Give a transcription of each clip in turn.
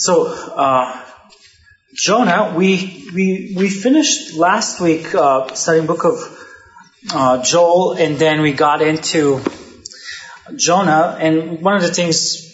Jonah, we finished last week studying book of Joel, and then we got into Jonah. And one of the things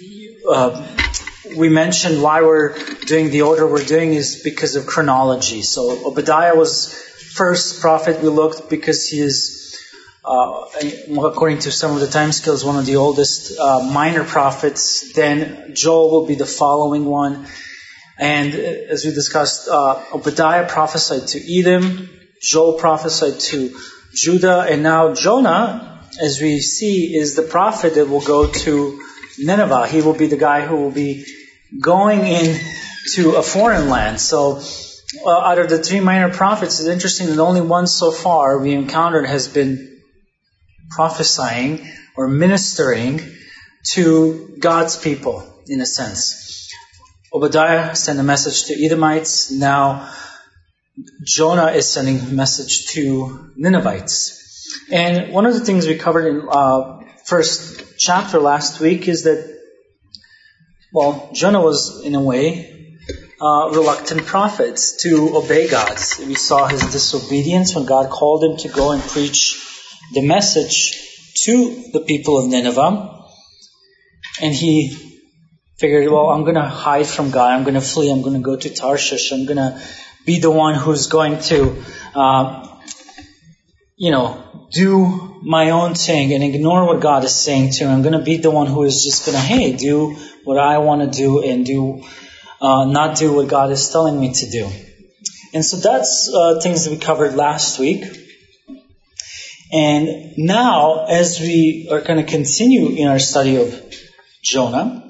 we mentioned why we're doing the order we're doing is because of chronology. So Obadiah was first prophet we looked because he is, according to some of the time scales, one of the oldest minor prophets. Then Joel will be the following one. And as we discussed, Obadiah prophesied to Edom, Joel prophesied to Judah, and now Jonah, as we see, is the prophet that will go to Nineveh. He will be the guy who will be going into a foreign land. So out of the three minor prophets, it's interesting that only one so far we encountered has been prophesying or ministering to God's people, in a sense. Obadiah sent a message to Edomites. Now Jonah is sending a message to Ninevites. And one of the things we covered in first chapter last week is that, Jonah was in a way reluctant prophet to obey God. We saw his disobedience when God called him to go and preach the message to the people of Nineveh. And he figured, I'm going to hide from God. I'm going to flee. I'm going to go to Tarshish. I'm going to be the one who's going to, do my own thing and ignore what God is saying to him. I'm going to be the one who is just going to, do what I want to do and not do what God is telling me to do. And so that's things that we covered last week. And now, as we are going to continue in our study of Jonah,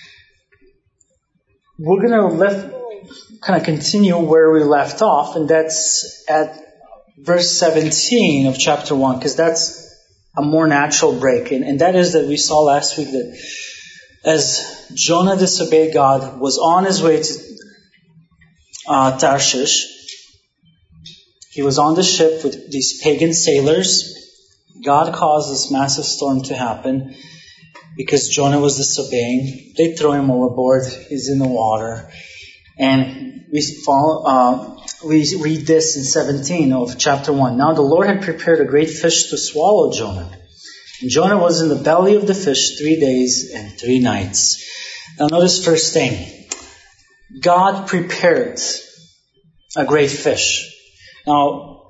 we're going to continue where we left off, and that's at verse 17 of chapter 1, because that's a more natural break. And that is that we saw last week that as Jonah disobeyed God, was on his way to Tarshish, he was on the ship with these pagan sailors. God caused this massive storm to happen because Jonah was disobeying. They throw him overboard. He's in the water. And we read this in 17 of chapter 1. Now the Lord had prepared a great fish to swallow Jonah. And Jonah was in the belly of the fish 3 days and 3 nights. Now notice first thing. God prepared a great fish. Now,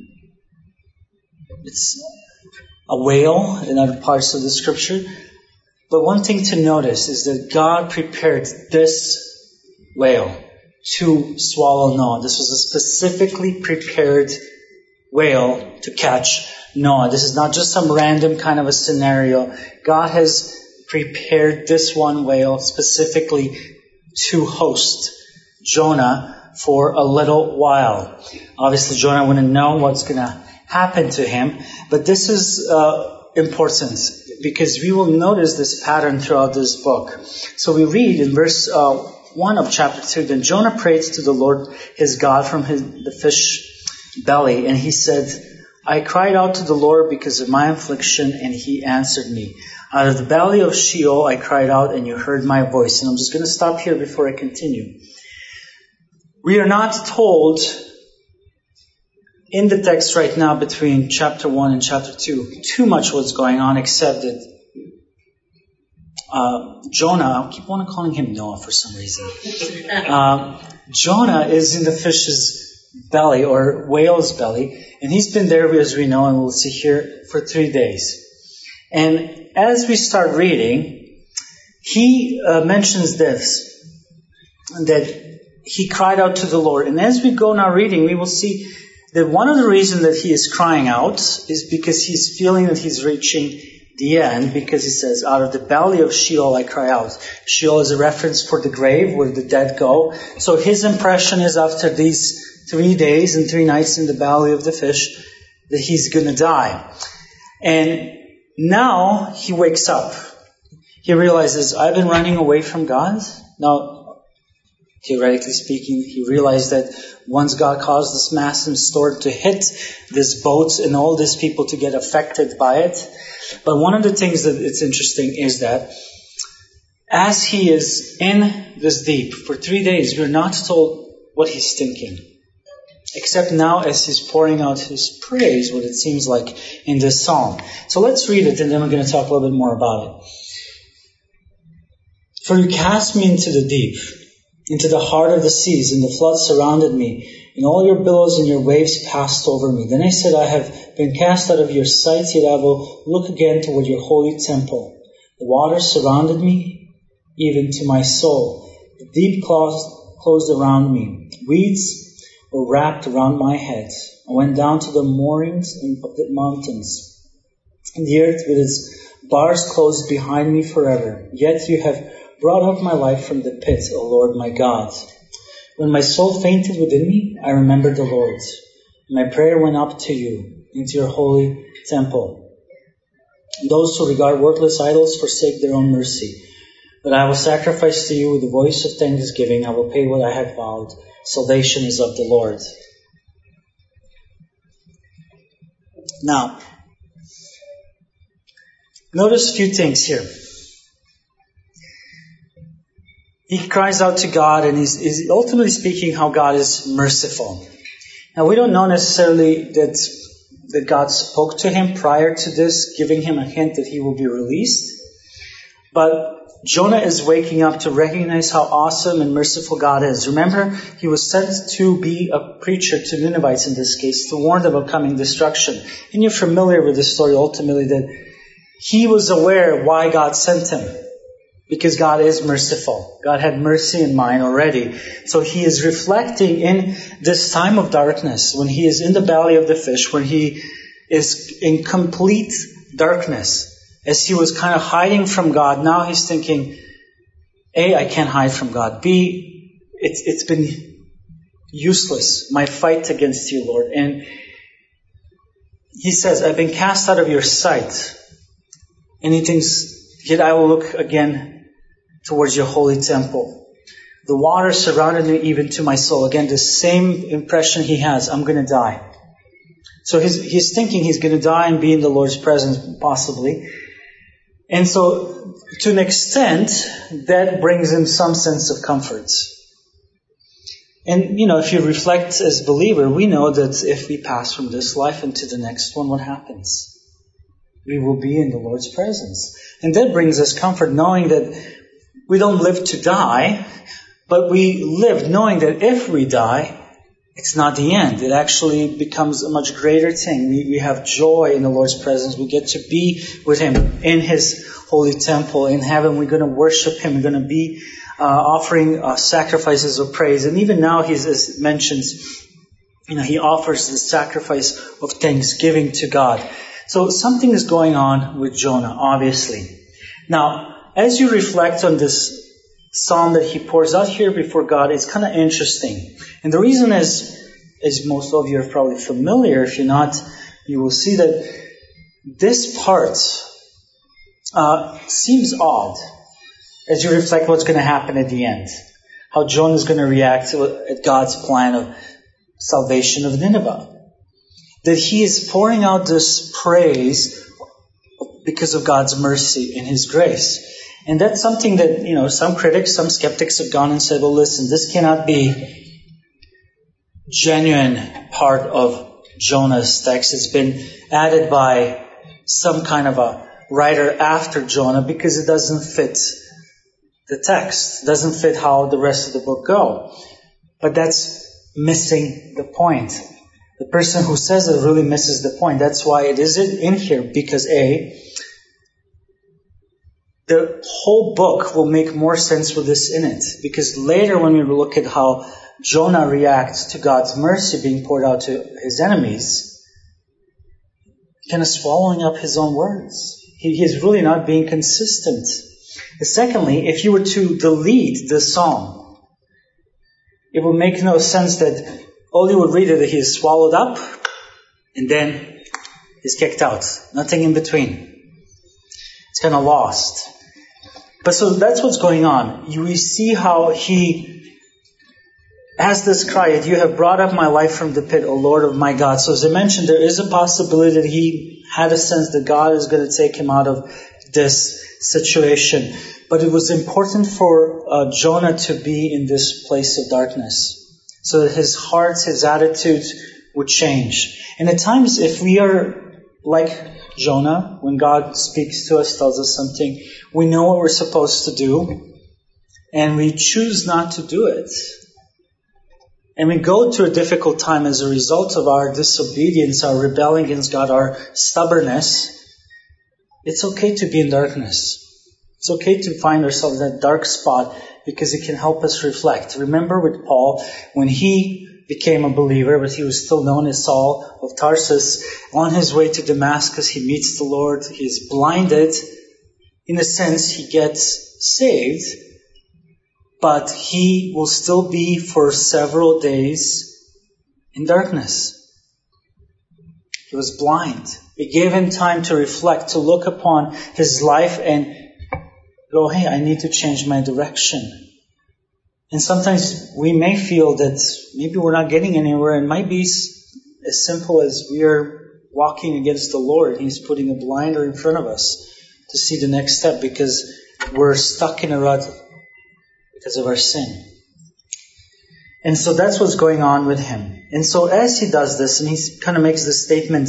it's a whale in other parts of the scripture. But one thing to notice is that God prepared this whale to swallow Noah. This was a specifically prepared whale to catch Noah. This is not just some random kind of a scenario. God has prepared this one whale specifically to host Jonah for a little while. Obviously, Jonah wouldn't know what's going to happen to him, but this is important because we will notice this pattern throughout this book. So we read in verse 1 of chapter 2, Then Jonah prayed to the Lord his God from the fish belly, and he said, I cried out to the Lord because of my affliction, and he answered me. Out of the belly of Sheol I cried out, and you heard my voice. And I'm just going to stop here before I continue. We are not told in the text right now between chapter 1 and chapter 2 too much what's going on, except that Jonah, I keep on calling him Noah for some reason. Jonah is in the fish's belly, or whale's belly, and he's been there, as we know, and we'll see here, for 3 days. And as we start reading, he mentions this, that he cried out to the Lord. And as we go now reading, we will see that one of the reasons that he is crying out is because he's feeling that he's reaching the end, because he says, out of the belly of Sheol I cry out. Sheol is a reference for the grave where the dead go. So his impression is after these 3 days and 3 nights in the belly of the fish that he's going to die. And now he wakes up. He realizes, I've been running away from God. Now, theoretically speaking, he realized that once God caused this massive storm to hit this boat and all these people to get affected by it. But one of the things that it's interesting is that as he is in this deep for 3 days, we're not told what he's thinking. Except now as he's pouring out his praise, what it seems like in this psalm. So let's read it and then we're going to talk a little bit more about it. For you cast me into the deep, into the heart of the seas, and the flood surrounded me, and all your billows and your waves passed over me. Then I said, I have been cast out of your sight, yet I will look again toward your holy temple. The waters surrounded me, even to my soul. The deep closed around me. Weeds were wrapped around my head. I went down to the moorings of the mountains, and the earth with its bars closed behind me forever. Yet you have brought up my life from the pit, O Lord my God. When my soul fainted within me, I remembered the Lord. My prayer went up to you, into your holy temple. Those who regard worthless idols forsake their own mercy. But I will sacrifice to you with the voice of thanksgiving. I will pay what I have vowed. Salvation is of the Lord. Now, notice a few things here. He cries out to God and he's ultimately speaking how God is merciful. Now, we don't know necessarily that God spoke to him prior to this, giving him a hint that he will be released. But Jonah is waking up to recognize how awesome and merciful God is. Remember, he was sent to be a preacher to Ninevites in this case, to warn them of coming destruction. And you're familiar with the story ultimately that he was aware why God sent him. Because God is merciful. God had mercy in mind already. So he is reflecting in this time of darkness, when he is in the belly of the fish, when he is in complete darkness. As he was kind of hiding from God, now he's thinking, A, I can't hide from God. B, it's been useless, my fight against you, Lord. And he says, I've been cast out of your sight. And he thinks, yet I will look again towards your holy temple. The water surrounded me even to my soul. Again, the same impression he has, I'm going to die. So he's thinking he's going to die and be in the Lord's presence, possibly. And so, to an extent, that brings him some sense of comfort. And, if you reflect as a believer, we know that if we pass from this life into the next one, what happens? We will be in the Lord's presence. And that brings us comfort, knowing that we don't live to die, but we live knowing that if we die, it's not the end. It actually becomes a much greater thing. We have joy in the Lord's presence. We get to be with Him in His holy temple in heaven. We're going to worship Him. We're going to be offering sacrifices of praise. And even now, as it mentions, He offers the sacrifice of thanksgiving to God. So something is going on with Jonah, obviously. Now, as you reflect on this psalm that he pours out here before God, it's kind of interesting. And the reason is, as most of you are probably familiar, if you're not, you will see that this part seems odd as you reflect what's going to happen at the end. How Jonah is going to react at God's plan of salvation of Nineveh. That he is pouring out this praise because of God's mercy and His grace. And that's something that, some critics, some skeptics have gone and said, well, listen, this cannot be genuine part of Jonah's text. It's been added by some kind of a writer after Jonah because it doesn't fit the text. It doesn't fit how the rest of the book go. But that's missing the point. The person who says it really misses the point. That's why it isn't in here, because the whole book will make more sense with this in it. Because later when we look at how Jonah reacts to God's mercy being poured out to his enemies, kind of swallowing up his own words. He is really not being consistent. And secondly, if you were to delete the psalm, it would make no sense that all you would read is that he is swallowed up and then he's kicked out. Nothing in between. It's kind of lost. But so that's what's going on. We see how he has this cry, you have brought up my life from the pit, O Lord of my God. So as I mentioned, there is a possibility that he had a sense that God is going to take him out of this situation. But it was important for Jonah to be in this place of darkness so that his heart, his attitude would change. And at times, if we are like Jonah, when God speaks to us, tells us something, we know what we're supposed to do, and we choose not to do it. And we go through a difficult time as a result of our disobedience, our rebelling against God, our stubbornness. It's okay to be in darkness. It's okay to find ourselves in that dark spot because it can help us reflect. Remember with Paul, when he became a believer, but he was still known as Saul of Tarsus, on his way to Damascus, he meets the Lord. He is blinded. In a sense, he gets saved, but he will still be for several days in darkness. He was blind. It gave him time to reflect, to look upon his life and go, hey, I need to change my direction. And sometimes we may feel that maybe we're not getting anywhere. It might be as simple as we are walking against the Lord. He's putting a blinder in front of us to see the next step because we're stuck in a rut because of our sin. And so that's what's going on with him. And so as he does this, and he kind of makes this statement,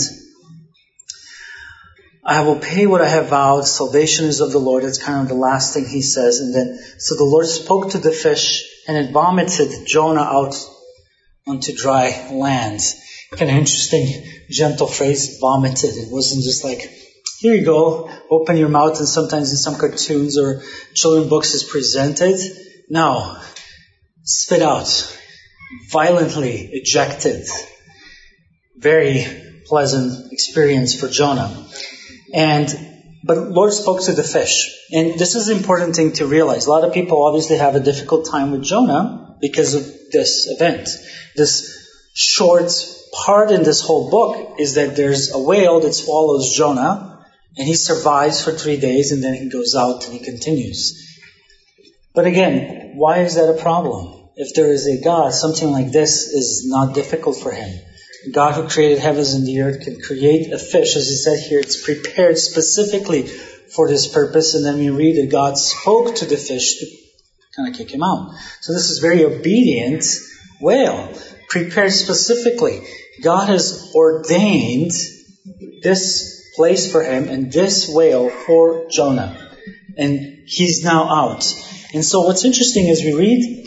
I will pay what I have vowed. Salvation is of the Lord. That's kind of the last thing he says. And then, so the Lord spoke to the fish, and it vomited Jonah out onto dry land. Kind of interesting, gentle phrase, vomited. It wasn't just like, here you go, open your mouth, and sometimes in some cartoons or children's books is presented. No, spit out, violently ejected. Very pleasant experience for Jonah. But Lord spoke to the fish. And this is an important thing to realize. A lot of people obviously have a difficult time with Jonah because of this event. This short part in this whole book is that there's a whale that swallows Jonah, and he survives for 3 days, and then he goes out and he continues. But again, why is that a problem? If there is a God, something like this is not difficult for him. God who created heavens and the earth can create a fish. As he said here, it's prepared specifically for this purpose. And then we read that God spoke to the fish to kind of kick him out. So this is very obedient whale, prepared specifically. God has ordained this place for him and this whale for Jonah. And he's now out. And so what's interesting is we read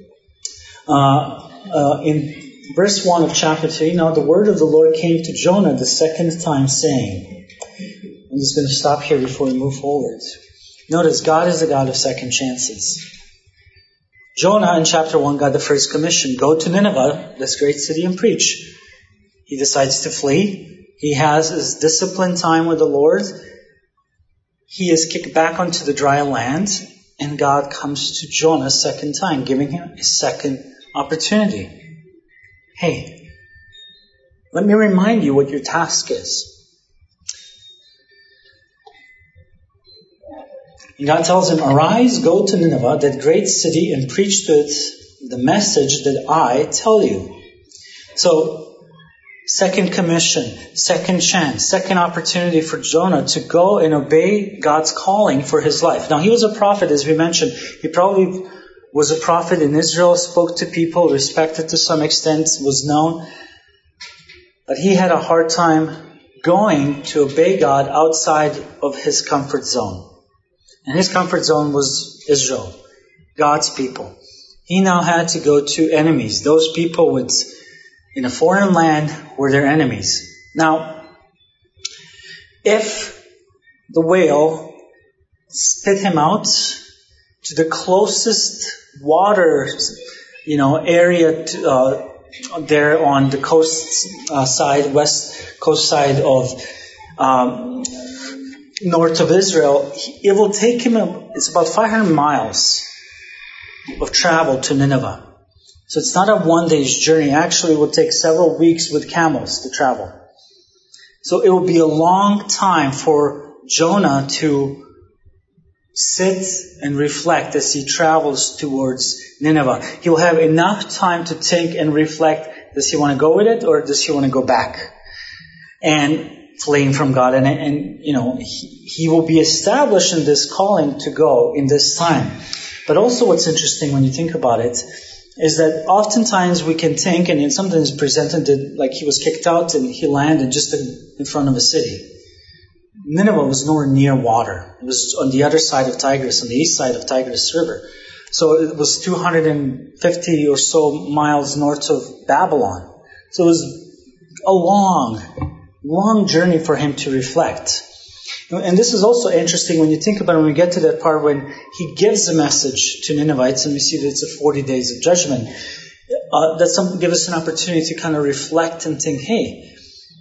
in Verse 1 of chapter 3, now the word of the Lord came to Jonah the second time, saying, I'm just going to stop here before we move forward. Notice, God is a God of second chances. Jonah in chapter 1 got the first commission, go to Nineveh, this great city, and preach. He decides to flee. He has his disciplined time with the Lord. He is kicked back onto the dry land, and God comes to Jonah a second time, giving him a second opportunity. Hey, let me remind you what your task is. And God tells him, arise, go to Nineveh, that great city, and preach to it the message that I tell you. So, second commission, second chance, second opportunity for Jonah to go and obey God's calling for his life. Now, he was a prophet, as we mentioned. He probably was a prophet in Israel, spoke to people, respected to some extent, was known. But he had a hard time going to obey God outside of his comfort zone. And his comfort zone was Israel, God's people. He now had to go to enemies. Those people in a foreign land were their enemies. Now, if the whale spit him out to the closest water, area there on the west coast side of north of Israel, it will take him, it's about 500 miles of travel to Nineveh. So it's not a one-day's journey. Actually, it will take several weeks with camels to travel. So it will be a long time for Jonah to sit and reflect as he travels towards Nineveh. He will have enough time to think and reflect. Does he want to go with it or does he want to go back? And fleeing from God, and he will be established in this calling to go in this time. But also what's interesting when you think about it is that oftentimes we can think, and it's sometimes presented like he was kicked out and he landed just in front of a city. Nineveh was nowhere near water. It was on the other side of Tigris, on the east side of Tigris River. So it was 250 or so miles north of Babylon. So it was a long journey for him to reflect. And this is also interesting when you think about it, when we get to that part when he gives a message to Ninevites, and we see that it's a 40 days of judgment. That gives us an opportunity to kind of reflect and think, hey,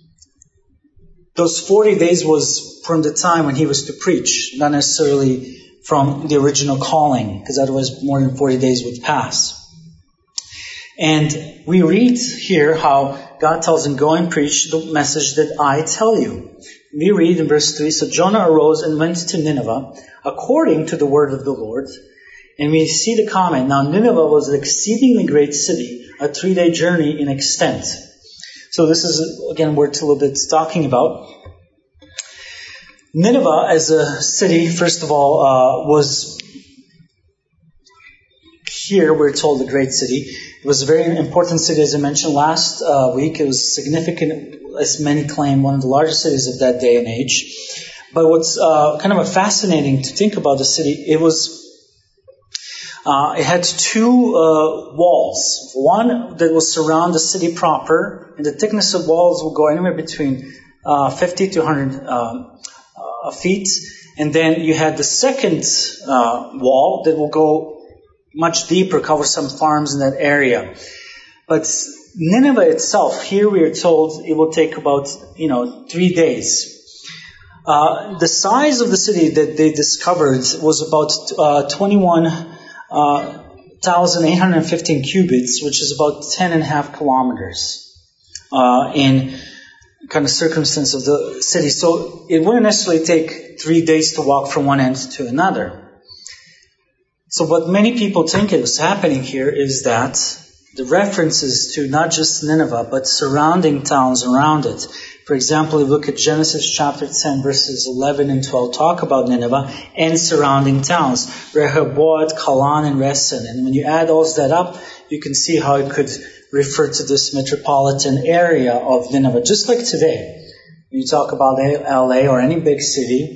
those 40 days was from the time when he was to preach, not necessarily from the original calling, because otherwise more than 40 days would pass. And we read here how God tells him, go and preach the message that I tell you. We read in verse 3, so Jonah arose and went to Nineveh according to the word of the Lord. And we see the comment, now Nineveh was an exceedingly great city, a 3-day journey in extent. So this is, again, we're a little bit talking about. Nineveh as a city, first of all, was here we're told a great city. It was a very important city, as I mentioned last week. It was significant, as many claim, one of the largest cities of that day and age. But what's kind of fascinating to think about the city, it had two walls. One that will surround the city proper, and the thickness of walls will go anywhere between 50 to 100 feet. And then you had the second wall that will go much deeper, cover some farms in that area. But Nineveh itself, here we are told it will take about 3 days. The size of the city that they discovered was about 21,815 cubits, which is about 10.5 kilometers in kind of circumstance of the city. So it wouldn't necessarily take 3 days to walk from one end to another. So what many people think is happening here is that the references to not just Nineveh, but surrounding towns around it. For example, if you look at Genesis chapter 10, verses 11 and 12, talk about Nineveh and surrounding towns, Rehoboth, Kalan, and Resen. And when you add all that up, you can see how it could refer to this metropolitan area of Nineveh. Just like today, when you talk about LA or any big city,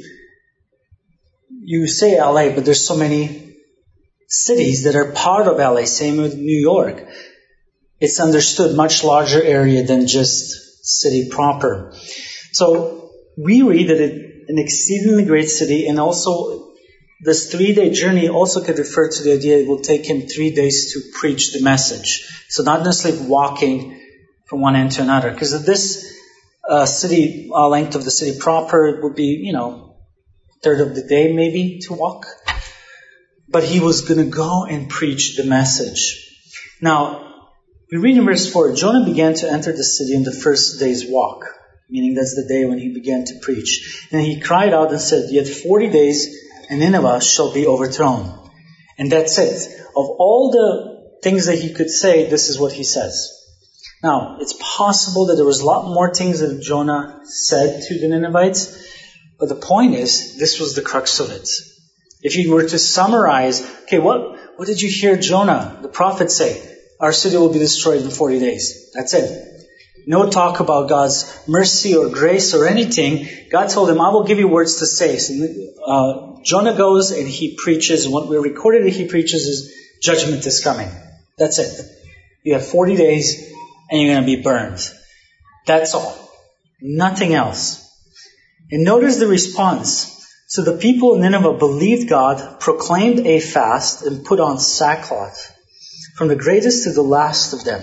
you say LA, but there's so many cities that are part of LA. Same with New York. It's understood much larger area than just city proper. So we read that it's an exceedingly great city, and also this 3-day journey also could refer to the idea it will take him 3 days to preach the message. So not necessarily walking from one end to another, because of this city length of the city proper, it would be third of the day maybe to walk. But he was going to go and preach the message. Now, we read in verse 4, Jonah began to enter the city on the first day's walk, meaning that's the day when he began to preach. And he cried out and said, yet 40 days and Nineveh shall be overthrown. And that's it. Of all the things that he could say, this is what he says. Now, it's possible that there was a lot more things that Jonah said to the Ninevites, but the point is, this was the crux of it. If you were to summarize, okay, what did you hear Jonah, the prophet, say? Our city will be destroyed in 40 days. That's it. No talk about God's mercy or grace or anything. God told him, I will give you words to say. So, Jonah goes and he preaches. And what we recorded that he preaches is judgment is coming. That's it. You have 40 days and you're going to be burned. That's all. Nothing else. And notice the response. So the people of Nineveh believed God, proclaimed a fast, and put on sackcloth, from the greatest to the last of them.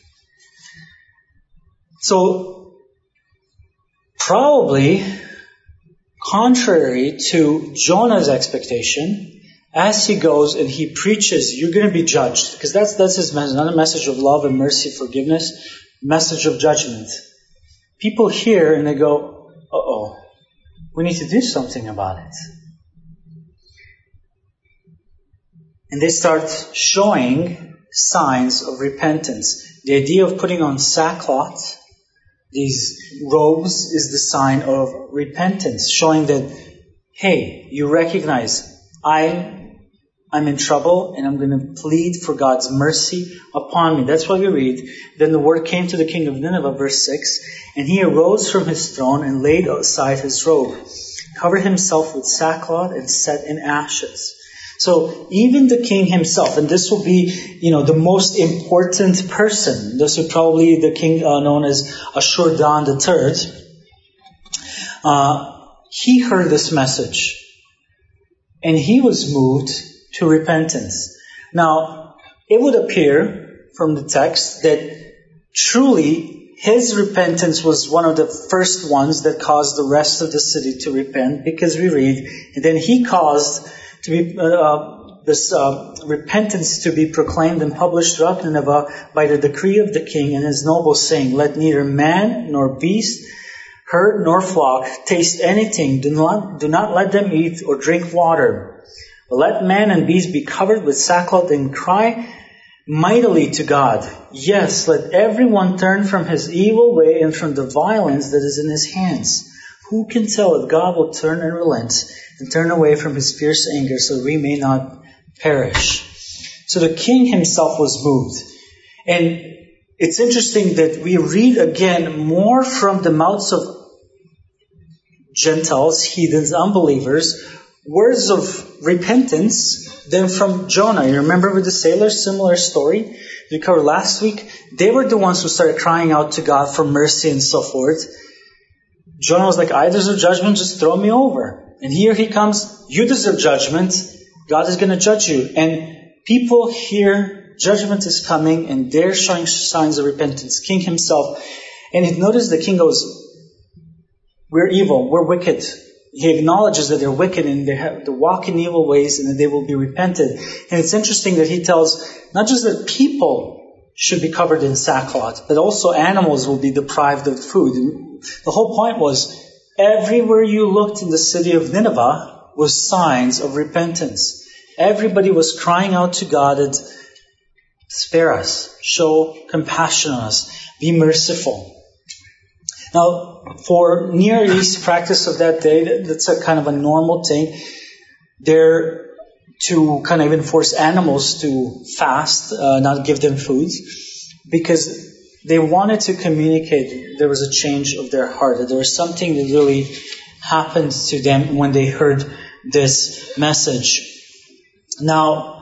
So, probably, contrary to Jonah's expectation, as he goes and he preaches, you're going to be judged. Because that's his message, not a message of love and mercy, forgiveness, message of judgment. People hear and they go, uh-oh. We need to do something about it. And they start showing signs of repentance. The idea of putting on sackcloth these robes is the sign of repentance, showing that, hey, you recognize I'm in trouble and I'm going to plead for God's mercy upon me. That's why we read, then the word came to the king of Nineveh, verse 6, and he arose from his throne and laid aside his robe, covered himself with sackcloth and sat in ashes. So even the king himself, and this will be, the most important person. This would probably the king known as Ashur-dan III. He heard this message, and he was moved to repentance. Now, it would appear from the text that truly his repentance was one of the first ones that caused the rest of the city to repent, because we read, and then he caused to be this repentance to be proclaimed and published throughout Nineveh by the decree of the king and his nobles, saying, let neither man nor beast, herd nor flock taste anything. Do not let them eat or drink water. But let man and beast be covered with sackcloth and cry mightily to God. Yes, let everyone turn from his evil way and from the violence that is in his hands. Who can tell if God will turn and relent and turn away from his fierce anger so we may not perish? So the king himself was moved. And it's interesting that we read again more from the mouths of Gentiles, heathens, unbelievers, words of repentance than from Jonah. You remember with the sailors, similar story we covered last week? They were the ones who started crying out to God for mercy and so forth. Jonah was like, I deserve judgment, just throw me over. And here he comes, you deserve judgment, God is going to judge you. And people hear judgment is coming and they're showing signs of repentance. King himself. And notice the king goes, we're evil, we're wicked. He acknowledges that they're wicked and they have to walk in evil ways and that they will be repented. And it's interesting that he tells not just that people should be covered in sackcloth, but also animals will be deprived of food. And the whole point was, everywhere you looked in the city of Nineveh was signs of repentance. Everybody was crying out to God and spare us, show compassion on us, be merciful. Now, for Near East practice of that day, that's a kind of a normal thing. They're to kind of enforce animals to fast, not give them food, because they wanted to communicate there was a change of their heart, that there was something that really happened to them when they heard this message. Now,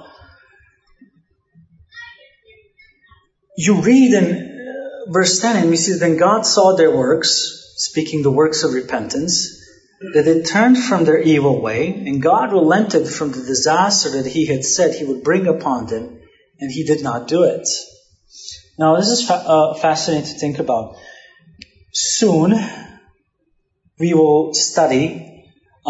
you read in verse 10, and we see, then God saw their works, speaking the works of repentance, that they turned from their evil way, and God relented from the disaster that he had said he would bring upon them, and he did not do it. Now, this is fascinating to think about. Soon, we will study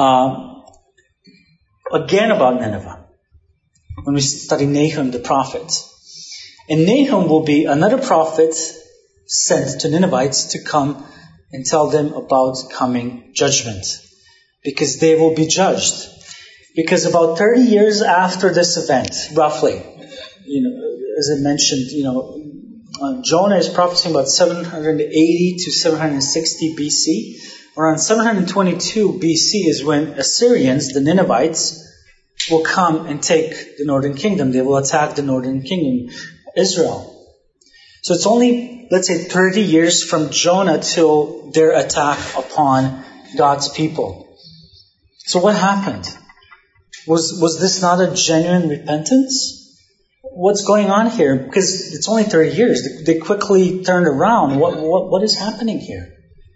again about Nineveh, when we study Nahum the prophet. And Nahum will be another prophet sent to Ninevites to come and tell them about coming judgment, because they will be judged. Because about 30 years after this event, roughly, as I mentioned, Jonah is prophesying about 780 to 760 BC. Around 722 BC is when Assyrians, the Ninevites, will come and take the northern kingdom. They will attack the northern kingdom, Israel. So it's only, let's say, 30 years from Jonah till their attack upon God's people. So what happened? Was this not a genuine repentance? What's going on here? Because it's only 30 years. They quickly turned around. What is happening here?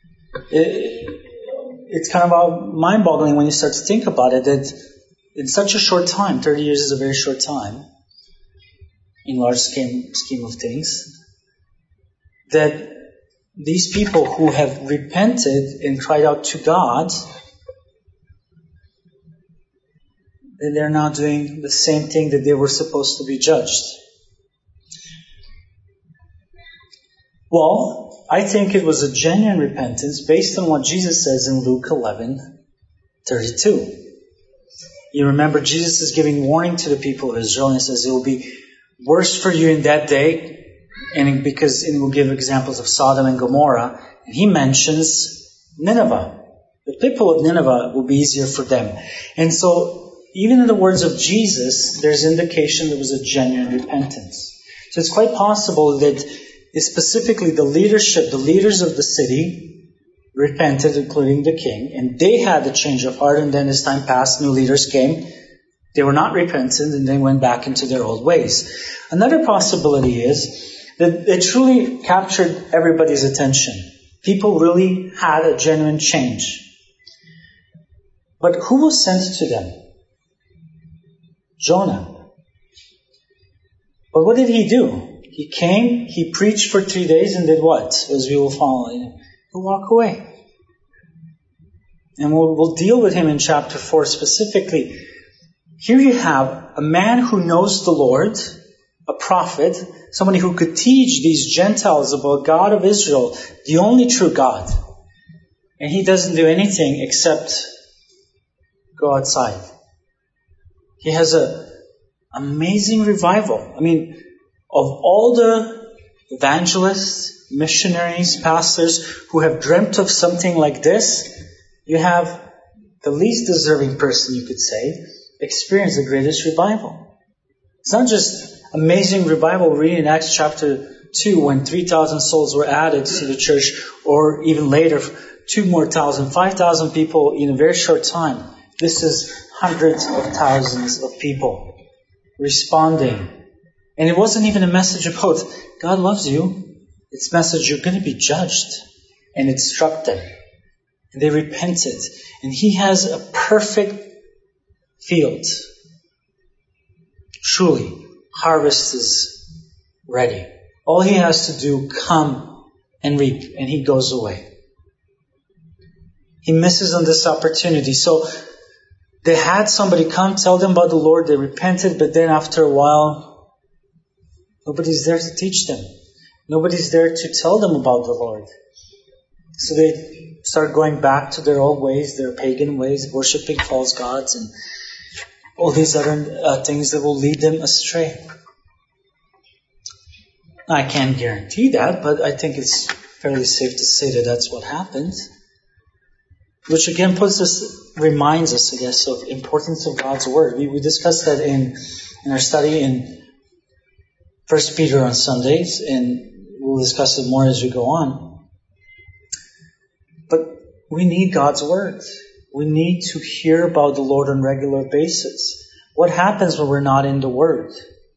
It's kind of mind-boggling when you start to think about it, that in such a short time, 30 years is a very short time, in large scheme of things, that these people who have repented and cried out to God, that they're now doing the same thing that they were supposed to be judged. Well, I think it was a genuine repentance based on what Jesus says in Luke 11:32. You remember Jesus is giving warning to the people of Israel, and he says it will be worse for you in that day, and because it will give examples of Sodom and Gomorrah, And he mentions Nineveh. The people of Nineveh will be easier for them. And so, even in the words of Jesus, there's indication there was a genuine repentance. So it's quite possible that specifically the leadership, the leaders of the city, repented, including the king, and they had a change of heart, and then as time passed, new leaders came. They were not repentant, and they went back into their old ways. Another possibility is that it truly captured everybody's attention. People really had a genuine change. But who was sent to them? Jonah. But what did he do? He came, he preached for 3 days, and did what? As we will follow. He'll walk away. And we'll deal with him in chapter 4 specifically. Here you have a man who knows the Lord, a prophet, somebody who could teach these Gentiles about God of Israel, the only true God. And he doesn't do anything except go outside. He has an amazing revival. I mean, of all the evangelists, missionaries, pastors who have dreamt of something like this, you have the least deserving person, you could say, experience the greatest revival. It's not just amazing revival reading in Acts chapter 2 when 3,000 souls were added to the church, or even later 5,000 people in a very short time. This is hundreds of thousands of people responding. And it wasn't even a message about God loves you. It's a message you're going to be judged. And it struck them. And they repented. And he has a perfect field. Truly, harvest is ready. All he has to do, come and reap. And he goes away. He misses on this opportunity. So they had somebody come tell them about the Lord. They repented, but then after a while, nobody's there to teach them. Nobody's there to tell them about the Lord. So they start going back to their old ways, their pagan ways, worshiping false gods and all these other things that will lead them astray. I can't guarantee that, but I think it's fairly safe to say that that's what happened. Which again reminds us, I guess, of the importance of God's Word. We discussed that in our study in 1 Peter on Sundays, and we'll discuss it more as we go on. But we need God's Word. We need to hear about the Lord on a regular basis. What happens when we're not in the Word?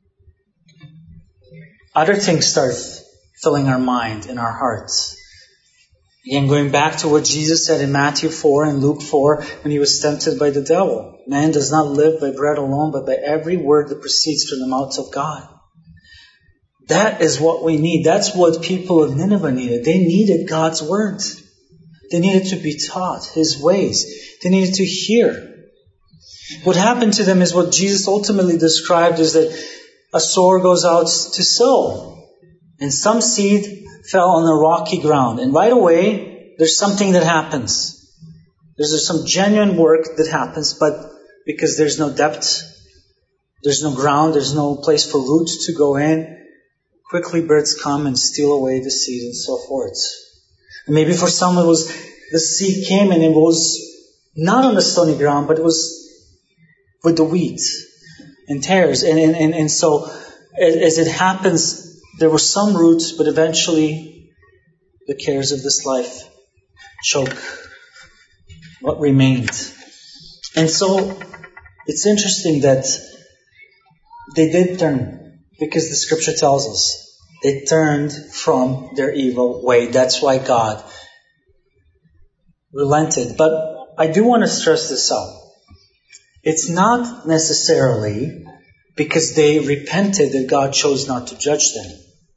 Other things start filling our mind and our hearts. Again, going back to what Jesus said in Matthew 4 and Luke 4 when he was tempted by the devil. Man does not live by bread alone, but by every word that proceeds from the mouth of God. That is what we need. That's what people of Nineveh needed. They needed God's Word. They needed to be taught His ways. They needed to hear. What happened to them is what Jesus ultimately described is that a sower goes out to sow. And some seed fell on a rocky ground. And right away, there's something that happens. There's some genuine work that happens, but because there's no depth, there's no ground, there's no place for roots to go in, quickly birds come and steal away the seed and so forth. And maybe for some it was the seed came and it was not on the stony ground, but it was with the weeds and tares. And so as it happens, there were some roots, but eventually the cares of this life choke what remained. And so it's interesting that they did turn, because the scripture tells us they turned from their evil way. That's why God relented. But I do want to stress this out. It's not necessarily because they repented that God chose not to judge them.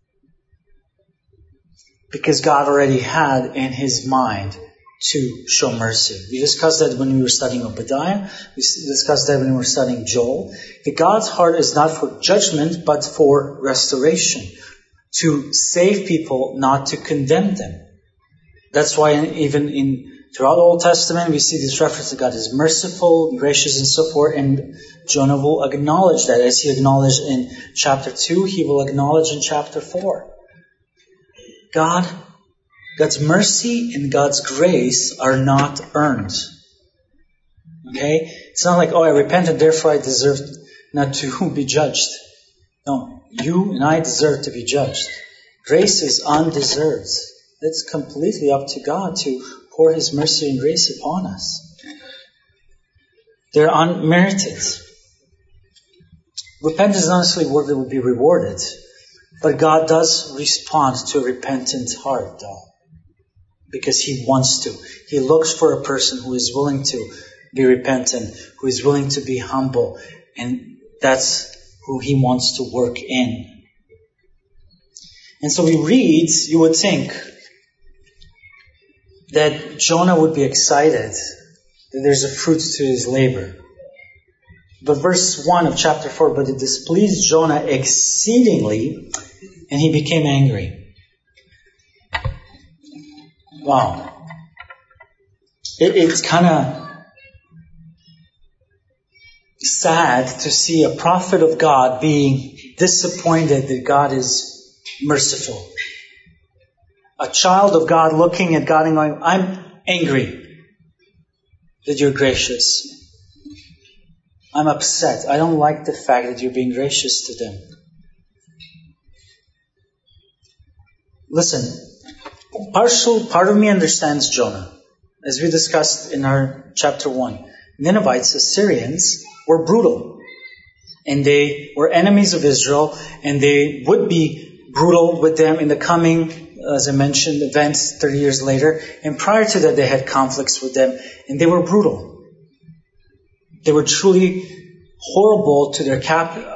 Because God already had in His mind to show mercy. We discussed that when we were studying Obadiah. We discussed that when we were studying Joel. That God's heart is not for judgment, but for restoration. To save people, not to condemn them. That's why even throughout the Old Testament, we see this reference that God is merciful, gracious, and so forth. And Jonah will acknowledge that. As he acknowledged in chapter 2, he will acknowledge in chapter 4. God God's mercy and God's grace are not earned. Okay? It's not like, I repented, therefore I deserve not to be judged. No, you and I deserve to be judged. Grace is undeserved. It's completely up to God to pour His mercy and grace upon us. They're unmerited. Repentance is not necessarily work that would be rewarded, but God does respond to a repentant heart, though, because He wants to. He looks for a person who is willing to be repentant, who is willing to be humble, and that's who He wants to work in. And so we read, you would think that Jonah would be excited that there's a fruit to his labor. But verse 1 of chapter 4, but it displeased Jonah exceedingly, and he became angry. Wow. It's kind of sad to see a prophet of God being disappointed that God is merciful. A child of God looking at God and going, I'm angry that you're gracious. I'm upset. I don't like the fact that you're being gracious to them. Listen, part of me understands Jonah. As we discussed in our chapter 1, Ninevites, Assyrians, were brutal. And they were enemies of Israel, and they would be brutal with them in the coming, as I mentioned, events 30 years later. And prior to that, they had conflicts with them, and they were brutal. They were truly horrible to their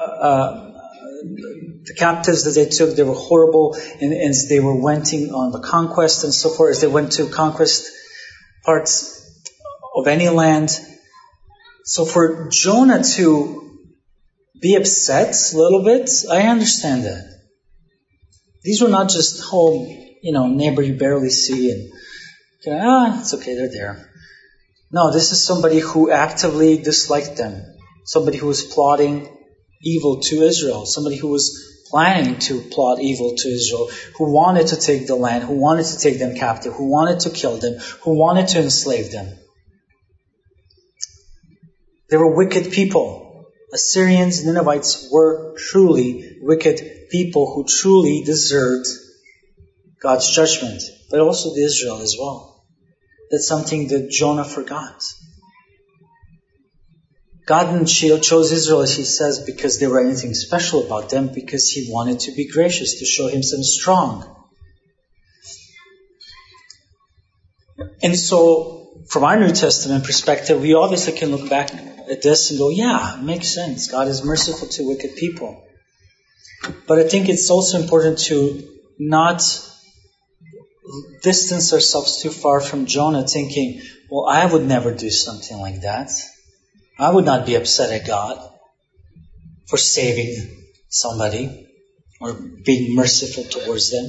the captives that they took. They were horrible, and as they were went on the conquest and so forth, as they went to conquest parts of any land. So for Jonah to be upset a little bit, I understand that. These were not just neighbor you barely see and it's okay, they're there. No, this is somebody who actively disliked them. Somebody who was plotting evil to Israel. Somebody who was planning to plot evil to Israel. Who wanted to take the land. Who wanted to take them captive. Who wanted to kill them. Who wanted to enslave them. They were wicked people. Assyrians, Ninevites were truly wicked people who truly deserved God's judgment. But also the Israel as well. That's something that Jonah forgot. God didn't chose Israel, as He says, because there were anything special about them, because He wanted to be gracious, to show Himself strong. And so, from our New Testament perspective, we obviously can look back at this and go, yeah, it makes sense. God is merciful to wicked people. But I think it's also important to not distance ourselves too far from Jonah, thinking, well, I would never do something like that. I would not be upset at God for saving somebody or being merciful towards them.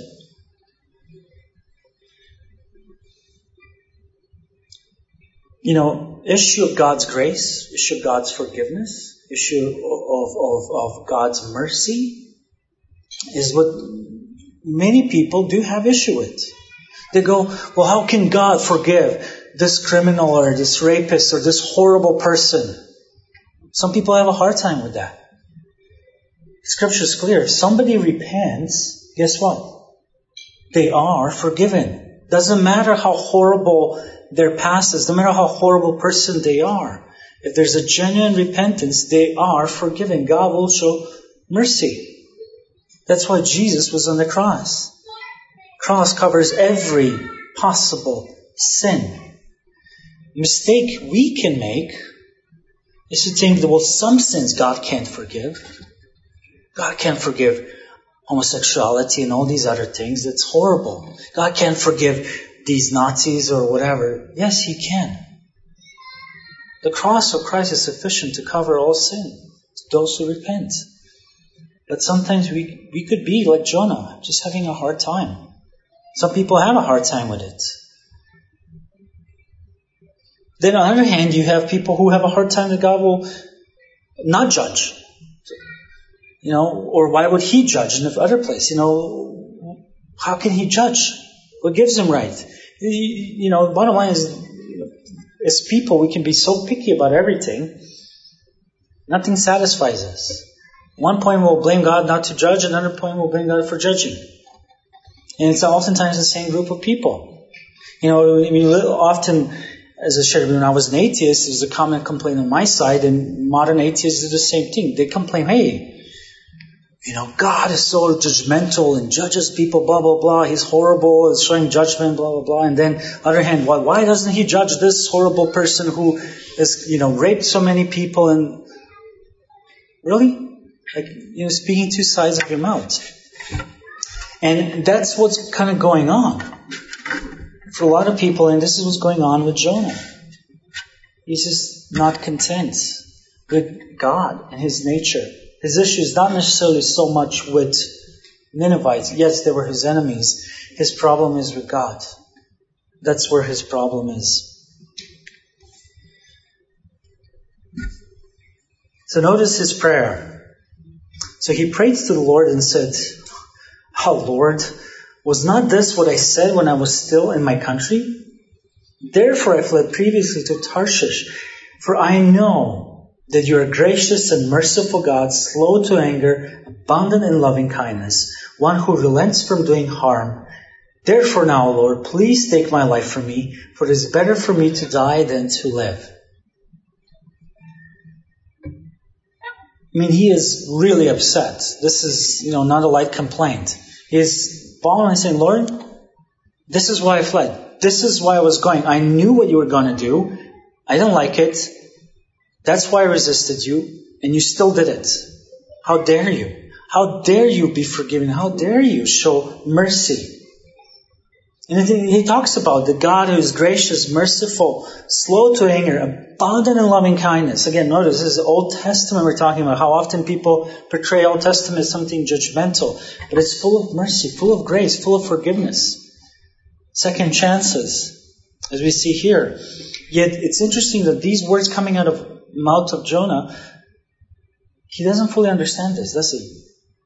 Issue of God's grace, issue of God's forgiveness, issue of God's mercy is what many people do have issue with. They go, well, how can God forgive this criminal or this rapist or this horrible person? Some people have a hard time with that. Scripture is clear. If somebody repents, guess what? They are forgiven. Doesn't matter how horrible their past is, no matter how horrible person they are. If there's a genuine repentance, they are forgiven. God will show mercy. That's why Jesus was on the cross. Cross covers every possible sin. Mistake we can make is to think that, well, some sins God can't forgive. God can't forgive homosexuality and all these other things. That's horrible. God can't forgive these Nazis or whatever. Yes, He can. The cross of Christ is sufficient to cover all sin to those who repent. But sometimes we could be like Jonah, just having a hard time. Some people have a hard time with it. Then on the other hand, you have people who have a hard time that God will not judge. Or why would He judge in the other place? How can He judge? What gives him right? The bottom line is, as people, we can be so picky about everything. Nothing satisfies us. One point we'll blame God not to judge, another point we'll blame God for judging. And it's oftentimes the same group of people. Often, as I shared, when I was an atheist, there's a common complaint on my side, and modern atheists do the same thing. They complain, hey, God is so judgmental and judges people, blah, blah, blah. He's horrible, is showing judgment, blah, blah, blah. And then, on the other hand, why doesn't he judge this horrible person who has, raped so many people? And really? Speaking two sides of your mouth. And that's what's kind of going on for a lot of people, and this is what's going on with Jonah. He's just not content with God and his nature. His issue is not necessarily so much with Ninevites. Yes, they were his enemies. His problem is with God. That's where his problem is. So notice his prayer. So he prayed to the Lord and said, "Oh Lord, was not this what I said when I was still in my country? Therefore I fled previously to Tarshish, for I know that you are gracious and merciful God, slow to anger, abundant in loving kindness, one who relents from doing harm. Therefore now, Lord, please take my life from me, for it is better for me to die than to live." He is really upset. This is, not a light complaint. He's bawling and saying, "Lord, this is why I fled. This is why I was going. I knew what you were going to do. I didn't like it. That's why I resisted you, and you still did it. How dare you? How dare you be forgiven? How dare you show mercy?" And he talks about the God who is gracious, merciful, slow to anger, abundant in loving kindness. Again, notice this is the Old Testament we're talking about. How often people portray Old Testament as something judgmental. But it's full of mercy, full of grace, full of forgiveness. Second chances, as we see here. Yet it's interesting that these words coming out of the mouth of Jonah, he doesn't fully understand this, does he?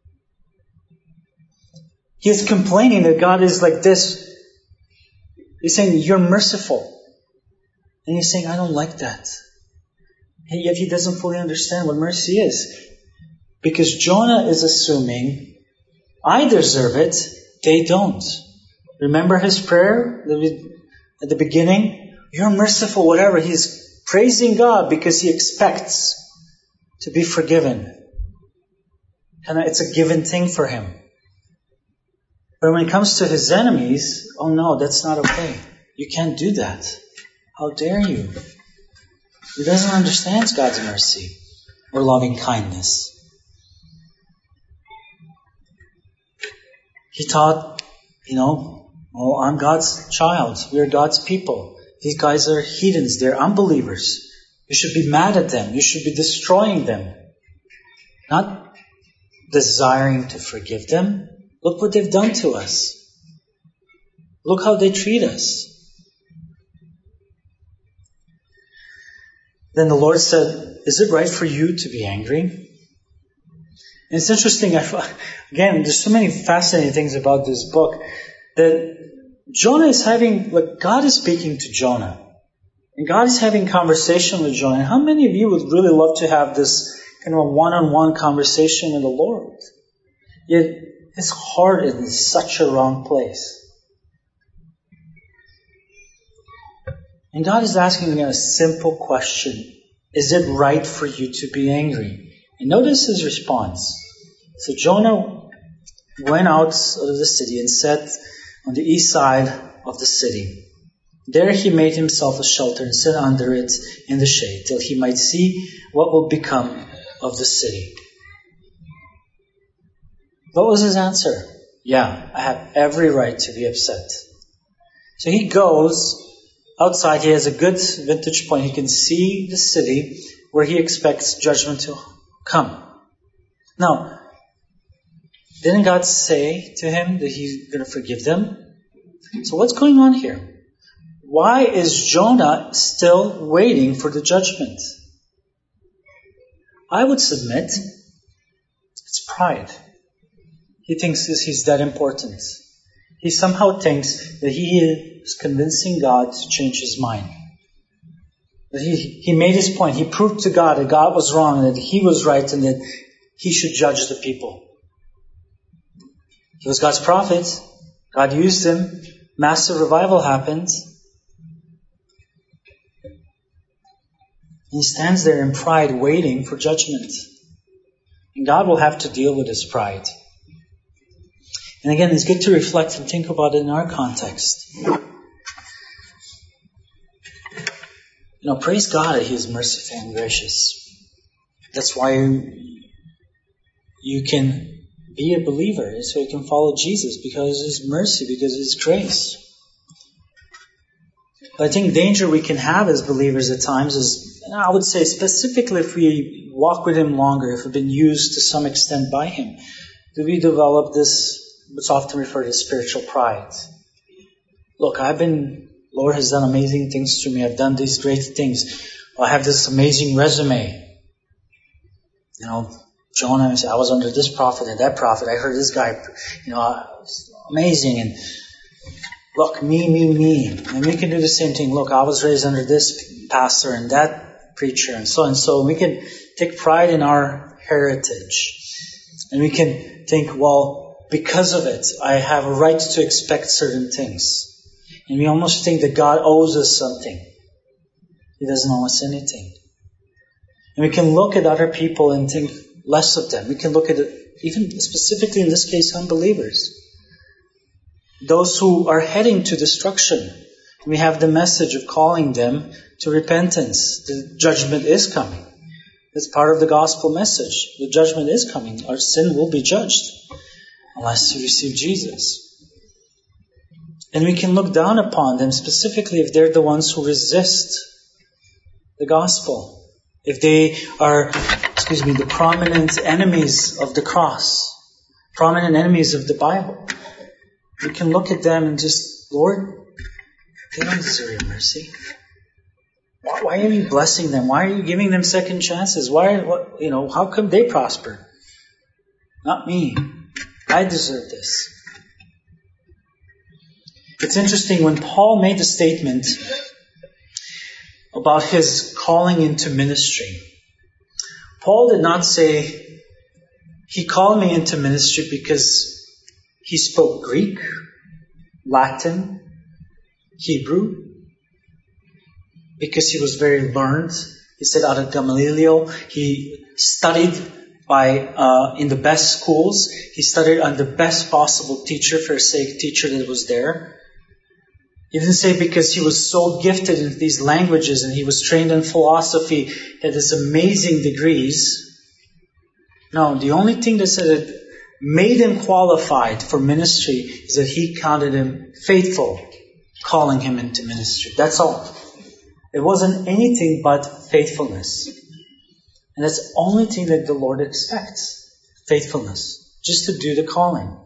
He is complaining that God is like this. He's saying, "You're merciful." And he's saying, "I don't like that." And yet he doesn't fully understand what mercy is. Because Jonah is assuming, I deserve it, they don't. Remember his prayer at the beginning? You're merciful, whatever. He's praising God because he expects to be forgiven. And it's a given thing for him. But when it comes to his enemies, oh no, that's not okay. You can't do that. How dare you? He doesn't understand God's mercy or loving kindness. He thought, I'm God's child. We're God's people. These guys are heathens. They're unbelievers. You should be mad at them. You should be destroying them. Not desiring to forgive them. Look what they've done to us. Look how they treat us. Then the Lord said, "Is it right for you to be angry?" And it's interesting, again, there's so many fascinating things about this book, that Jonah is God is speaking to Jonah. And God is having conversation with Jonah. And how many of you would really love to have this kind of a one-on-one conversation with the Lord? Yet, his heart is in such a wrong place. And God is asking again a simple question. Is it right for you to be angry? And notice his response. So Jonah went out of the city and sat on the east side of the city. There he made himself a shelter and sat under it in the shade till he might see what will become of the city. What was his answer? Yeah, I have every right to be upset. So he goes outside. He has a good vantage point. He can see the city where he expects judgment to come. Now, didn't God say to him that he's going to forgive them? So what's going on here? Why is Jonah still waiting for the judgment? I would submit it's pride. He thinks he's that important. he somehow thinks that he is convincing God to change his mind. That he made his point. He proved to God that God was wrong and that he was right and that he should judge the people. He was God's prophet. God used him. Massive revival happened. He stands there in pride waiting for judgment. And God will have to deal with his pride. And again, it's good to reflect and think about it in our context. Praise God that he is merciful and gracious. That's why you can be a believer, so you can follow Jesus, because of his mercy, because of his grace. But I think danger we can have as believers at times is, I would say specifically if we walk with him longer, if we've been used to some extent by him, do we develop this, what's often referred to as spiritual pride? Look, Lord has done amazing things to me. I've done these great things. I have this amazing resume. Jonah, I was under this prophet and that prophet. I heard this guy, amazing. And look, me. And we can do the same thing. Look, I was raised under this pastor and that preacher and so on. So we can take pride in our heritage. And we can think, well, because of it, I have a right to expect certain things. And we almost think that God owes us something. He doesn't owe us anything. And we can look at other people and think less of them. We can look at it, even specifically in this case, unbelievers. Those who are heading to destruction. We have the message of calling them to repentance. The judgment is coming. It's part of the gospel message. The judgment is coming. Our sin will be judged unless you receive Jesus. And we can look down upon them, specifically if they're the ones who resist the gospel. If they are, the prominent enemies of the cross, prominent enemies of the Bible. We can look at them and just, Lord, they don't deserve your mercy. Why are you blessing them? Why are you giving them second chances? How come they prosper? Not me. I deserve this. It's interesting, when Paul made the statement about his calling into ministry, Paul did not say, he called me into ministry because he spoke Greek, Latin, Hebrew, because he was very learned. He said out of Gamaliel, he studied in the best schools. He studied under the best possible teacher, Pharisaic teacher that was there. He didn't say because he was so gifted in these languages and he was trained in philosophy, had these amazing degrees. No, the only thing that said it made him qualified for ministry is that he counted him faithful, calling him into ministry. That's all. It wasn't anything but faithfulness. And that's the only thing that the Lord expects. Faithfulness. Just to do the calling.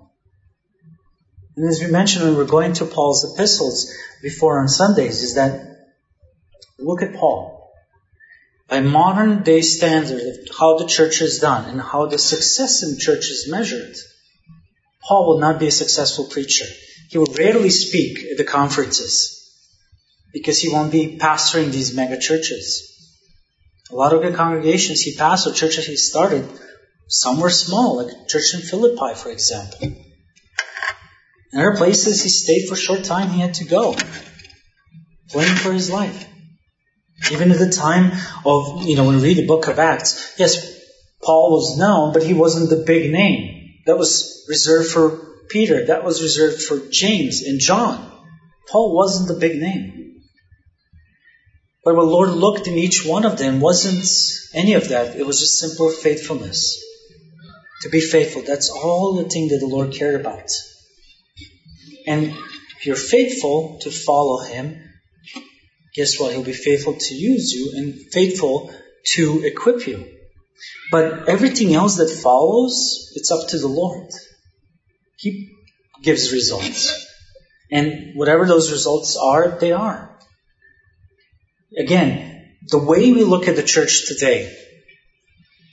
And as we mentioned when we're going through Paul's epistles before on Sundays, is that look at Paul. By modern day standard of how the church is done and how the success in church is measured, Paul will not be a successful preacher. He will rarely speak at the conferences because he won't be pastoring these mega churches. A lot of the congregations he pastored, churches he started, some were small, like church in Philippi, for example. In other places, he stayed for a short time. He had to go, fleeing for his life. Even at the time of, when we read the book of Acts, yes, Paul was known, but he wasn't the big name. That was reserved for Peter. That was reserved for James and John. Paul wasn't the big name. But what the Lord looked in each one of them wasn't any of that. It was just simple faithfulness. To be faithful, that's all the thing that the Lord cared about. And if you're faithful to follow Him, guess what? He'll be faithful to use you and faithful to equip you. But everything else that follows, it's up to the Lord. He gives results. And whatever those results are, they are. Again, the way we look at the church today,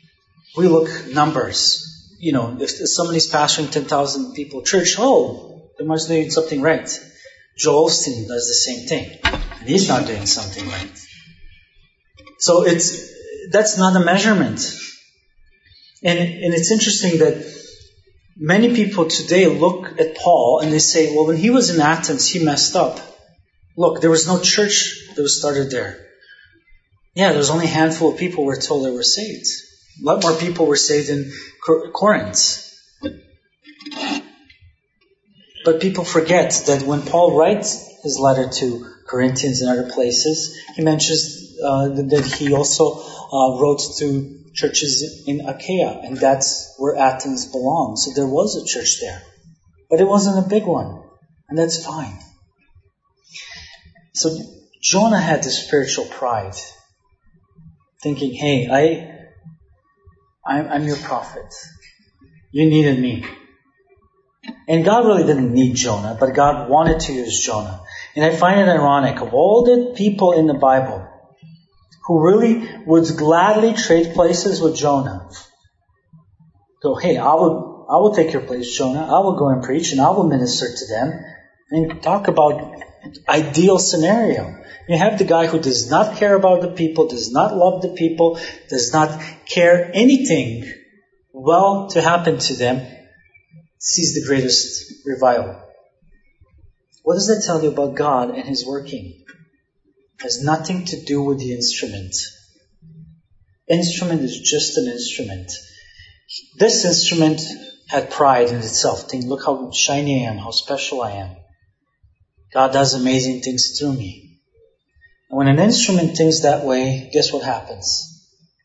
we look numbers. If somebody's pastoring 10,000 people church, They must be doing something right. Joel Osteen does the same thing. And he's not doing something right. So that's not a measurement. And it's interesting that many people today look at Paul and they say, well, when he was in Athens, he messed up. Look, there was no church that was started there. Yeah, there was only a handful of people we're told that were saved. A lot more people were saved in Corinth. But people forget that when Paul writes his letter to Corinthians and other places, he mentions that he also wrote to churches in Achaia, and that's where Athens belongs. So there was a church there. But it wasn't a big one, and that's fine. So Jonah had this spiritual pride, thinking, hey, I'm your prophet. You needed me. And God really didn't need Jonah, but God wanted to use Jonah. And I find it ironic, of all the people in the Bible who really would gladly trade places with Jonah, go, hey, I will take your place, Jonah. I will go and preach, and I will minister to them. And talk about ideal scenario. You have the guy who does not care about the people, does not love the people, does not care anything well to happen to them, sees the greatest revival. What does that tell you about God and His working? It has nothing to do with the instrument. Instrument is just an instrument. This instrument had pride in itself. Think, look how shiny I am, how special I am. God does amazing things through me. And when an instrument thinks that way, guess what happens?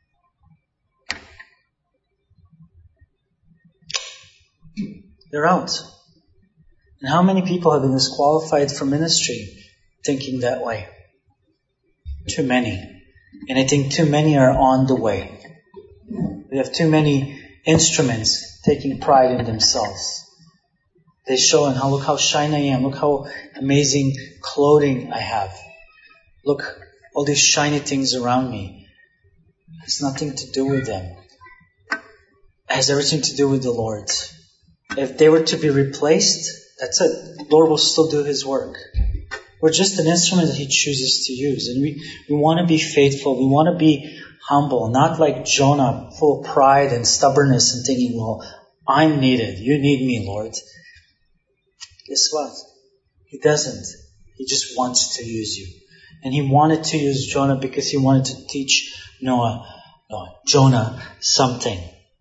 They're out. And how many people have been disqualified from ministry thinking that way? Too many. And I think too many are on the way. We have too many instruments taking pride in themselves. They show and look how shiny I am. Look how amazing clothing I have. Look, all these shiny things around me. It has nothing to do with them. It has everything to do with the Lord. If they were to be replaced, that's it. The Lord will still do His work. We're just an instrument that He chooses to use. And we want to be faithful. We want to be humble. Not like Jonah, full of pride and stubbornness and thinking, well, I'm needed. You need me, Lord. Guess what? He doesn't. He just wants to use you. And He wanted to use Jonah because He wanted to teach Jonah something.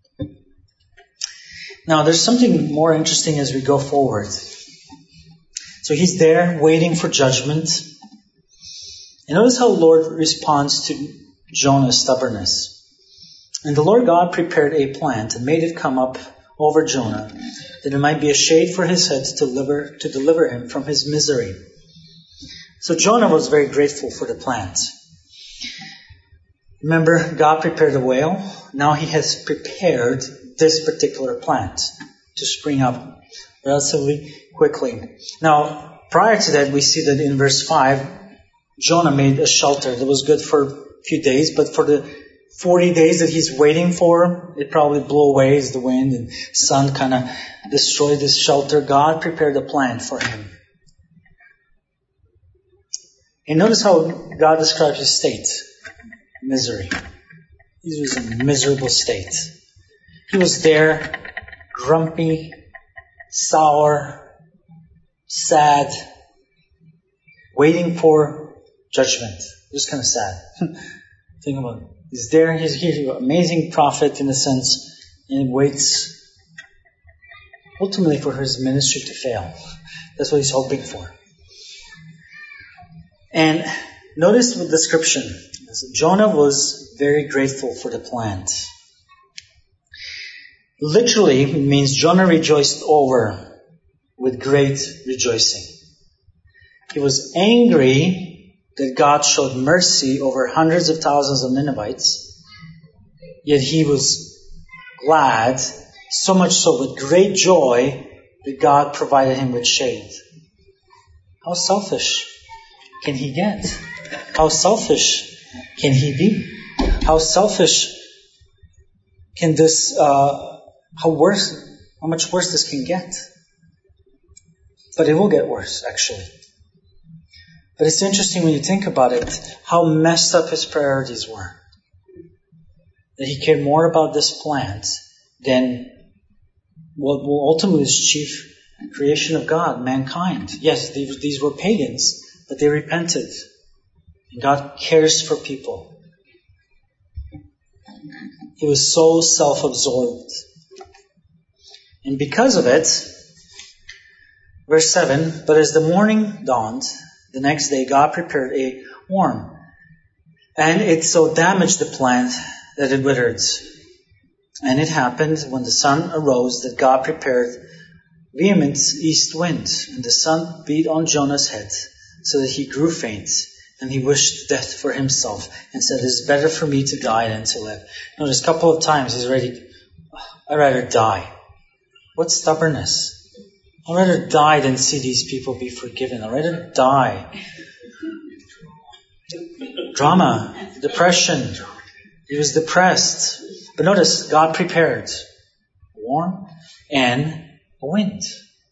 Now, there's something more interesting as we go forward. So he's there waiting for judgment. And notice how the Lord responds to Jonah's stubbornness. And the Lord God prepared a plant and made it come up over Jonah, that it might be a shade for his head to deliver him from his misery. So Jonah was very grateful for the plant. Remember, God prepared a whale. Now He has prepared this particular plant to spring up relatively quickly. Now, prior to that, we see that in verse 5, Jonah made a shelter that was good for a few days, but for the 40 days that he's waiting for, it probably blew away as the wind and sun kind of destroyed this shelter. God prepared a plant for him. And notice how God describes his state. Misery. He was in a miserable state. He was there, grumpy, sour, sad, waiting for judgment. Just kind of sad. Think about it. He's there, he's an amazing prophet in a sense, and he waits ultimately for his ministry to fail. That's what he's hoping for. And notice the description. Jonah was very grateful for the plant. Literally, it means Jonah rejoiced over with great rejoicing. He was angry that God showed mercy over hundreds of thousands of Ninevites, yet he was glad, so much so with great joy, that God provided him with shade. How selfish can he get? How selfish can he be? How selfish can this, how much worse this can get? But it will get worse, actually. But it's interesting when you think about it, how messed up his priorities were. That he cared more about this plant than what ultimately was chief creation of God, mankind. Yes, these were pagans, but they repented. And God cares for people. He was so self-absorbed. And because of it, verse 7, but as the morning dawned, the next day God prepared a worm, and it so damaged the plant that it withered. And it happened when the sun arose that God prepared vehement east wind, and the sun beat on Jonah's head, so that he grew faint, and he wished death for himself, and said, "It is better for me to die than to live." Notice a couple of times he's ready. I'd rather die. What stubbornness! I'd rather die than see these people be forgiven. I'd rather die. Drama, depression. He was depressed. But notice, God prepared a worm and a wind.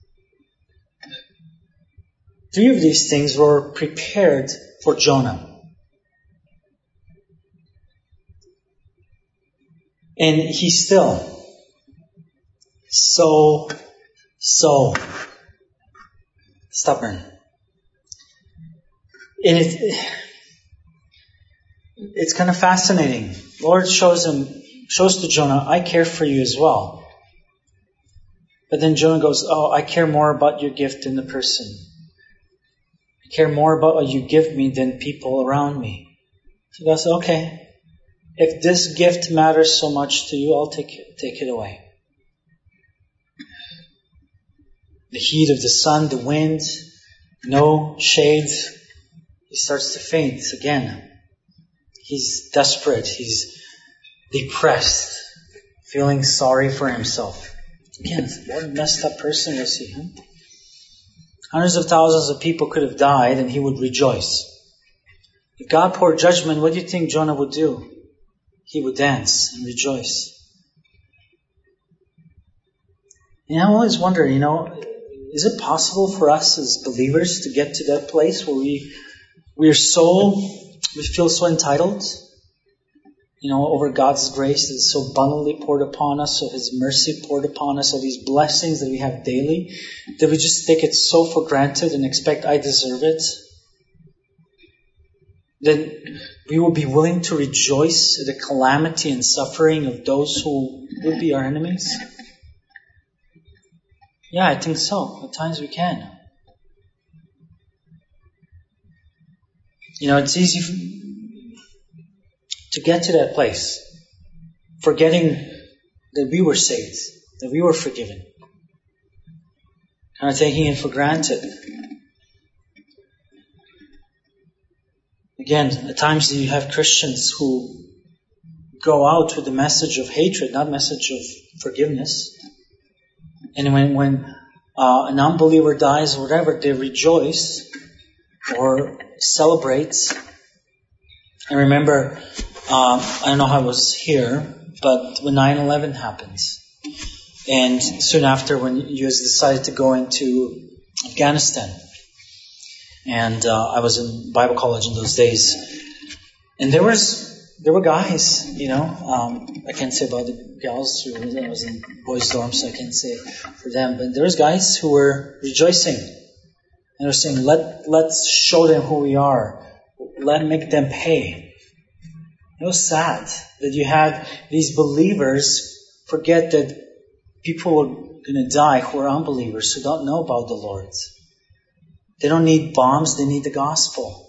3 of these things were prepared for Jonah. And he's still so stubborn. And it's kind of fascinating. Lord shows to Jonah, I care for you as well. But then Jonah goes, I care more about your gift than the person. I care more about what you give me than people around me. So God said, okay, if this gift matters so much to you, I'll take it away. The heat of the sun, the wind, no shade. He starts to faint again. He's desperate. He's depressed, feeling sorry for himself. Again, what a messed up person was he? Huh? Hundreds of thousands of people could have died and he would rejoice. If God poured judgment, what do you think Jonah would do? He would dance and rejoice. And I always wonder, is it possible for us as believers to get to that place where we feel so entitled, over God's grace that is so abundantly poured upon us, so His mercy poured upon us, all these blessings that we have daily, that we just take it so for granted and expect I deserve it? That we will be willing to rejoice at the calamity and suffering of those who would be our enemies? Yeah, I think so. At times we can. It's easy to get to that place, forgetting that we were saved, that we were forgiven, kind of taking it for granted. Again, at times you have Christians who go out with a message of hatred, not a message of forgiveness. And when an unbeliever dies or whatever, they rejoice or celebrate. I remember, I don't know how it was here, but when 9/11 happens, and soon after when the U.S. decided to go into Afghanistan, and I was in Bible college in those days, and there were guys, I can't say about the gals who I was in boys' dorm, so I can't say for them, but there was guys who were rejoicing. And they were saying, let's show them who we are. Make them pay. It was sad that you had these believers forget that people are going to die who are unbelievers, who don't know about the Lord. They don't need bombs, they need the gospel.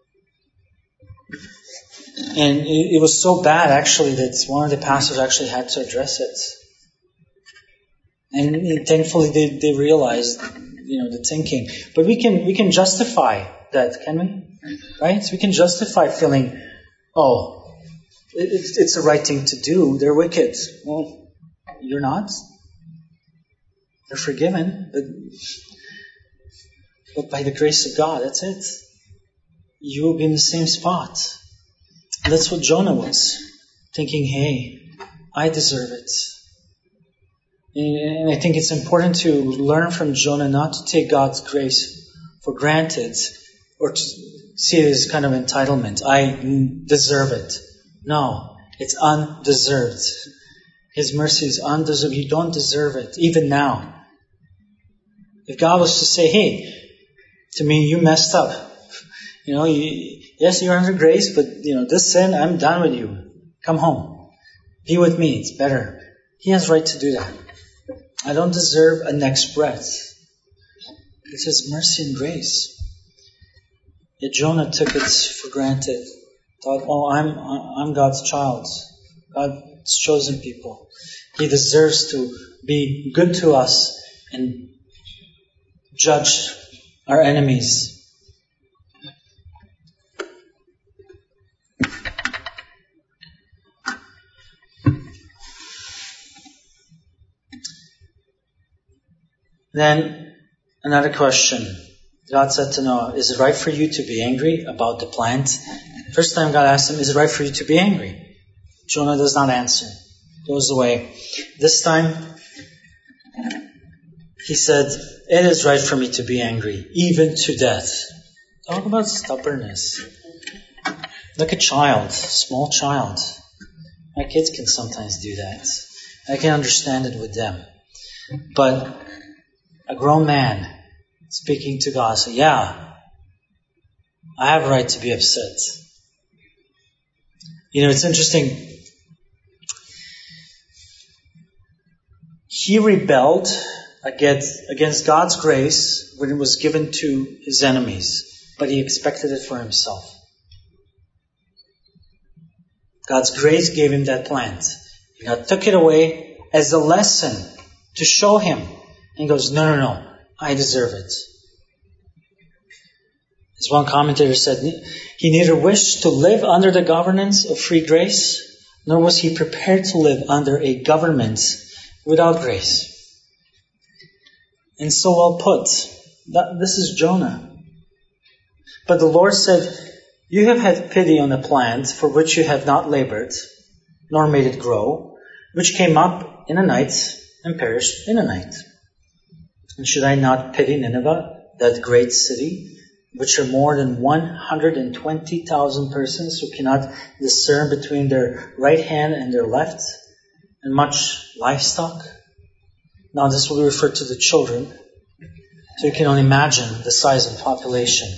And it was so bad, actually, that one of the pastors actually had to address it. And thankfully, they realized, the thinking. But we can justify that, can we? Right? So we can justify feeling, it's the right thing to do. They're wicked. Well, you're not. They're forgiven, but by the grace of God, that's it. You will be in the same spot. And that's what Jonah was, thinking, hey, I deserve it. And I think it's important to learn from Jonah not to take God's grace for granted or to see it as kind of entitlement. I deserve it. No, it's undeserved. His mercy is undeserved. You don't deserve it, even now. If God was to say, hey, to me, you messed up. Yes, you're under grace, but this sin, I'm done with you. Come home. Be with me. It's better. He has right to do that. I don't deserve a next breath. It's His mercy and grace. Yet Jonah took it for granted. Thought, I'm God's child. God's chosen people. He deserves to be good to us and judge our enemies. Then, another question. God said to Noah, is it right for you to be angry about the plant? First time God asked him, is it right for you to be angry? Jonah does not answer. Goes away. This time, he said, it is right for me to be angry, even to death. Talk about stubbornness. Like a child, small child. My kids can sometimes do that. I can understand it with them. But a grown man speaking to God said, yeah, I have a right to be upset. It's interesting. He rebelled against God's grace when it was given to his enemies, but he expected it for himself. God's grace gave him that plant. God took it away as a lesson to show him. And he goes, no, I deserve it. As one commentator said, he neither wished to live under the governance of free grace, nor was he prepared to live under a government without grace. And so well put. This is Jonah. But the Lord said, you have had pity on a plant for which you have not labored, nor made it grow, which came up in a night and perished in a night. And should I not pity Nineveh, that great city, which are more than 120,000 persons who cannot discern between their right hand and their left, and much livestock? Now this will refer to the children, so you can only imagine the size of the population.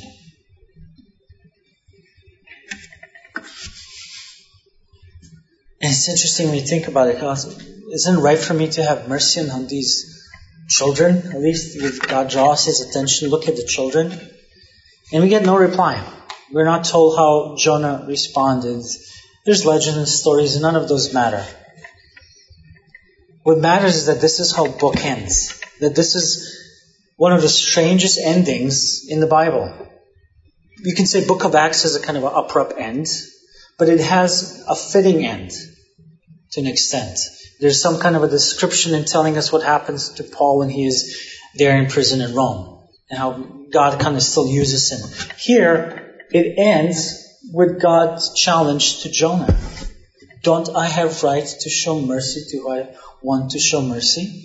And it's interesting when you think about it, because isn't it right for me to have mercy on these children? At least God draws His attention. Look at the children. And we get no reply. We're not told how Jonah responded. There's legends and stories, and none of those matter. What matters is that this is how book ends. That this is one of the strangest endings in the Bible. You can say Book of Acts has a kind of an abrupt end, but it has a fitting end to an extent. There's some kind of a description in telling us what happens to Paul when he is there in prison in Rome, and how God kind of still uses him. Here, it ends with God's challenge to Jonah. Don't I have right to show mercy to who I want to show mercy?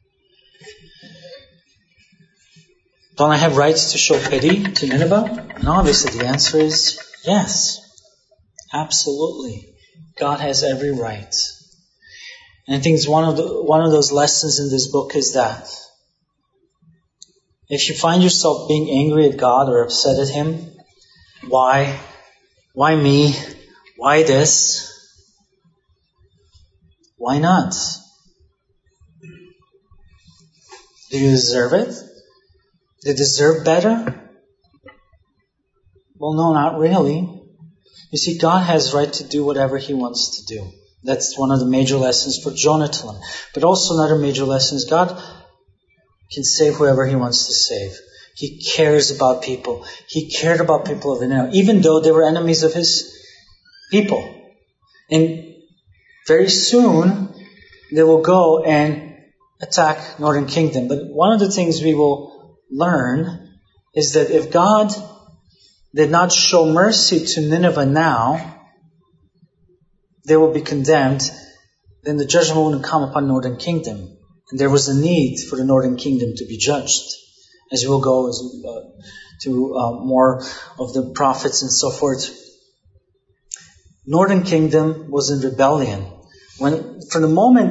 Don't I have rights to show pity to Nineveh? And obviously the answer is yes. Absolutely. God has every right. And I think it's one of those lessons in this book is that if you find yourself being angry at God or upset at Him, why? Why me? Why this? Why not? Do you deserve it? Do you deserve better? Well, no, not really. You see, God has right to do whatever He wants to do. That's one of the major lessons for Jonah to learn. But also another major lesson is God can save whoever He wants to save. He cares about people. He cared about people of Nineveh, even though they were enemies of His people. And very soon, they will go and attack Northern Kingdom. But one of the things we will learn is that if God did not show mercy to Nineveh now, they will be condemned, then the judgment wouldn't come upon Northern Kingdom. And there was a need for the northern kingdom to be judged. As we'll go to more of the prophets and so forth. Northern kingdom was in rebellion. For the moment,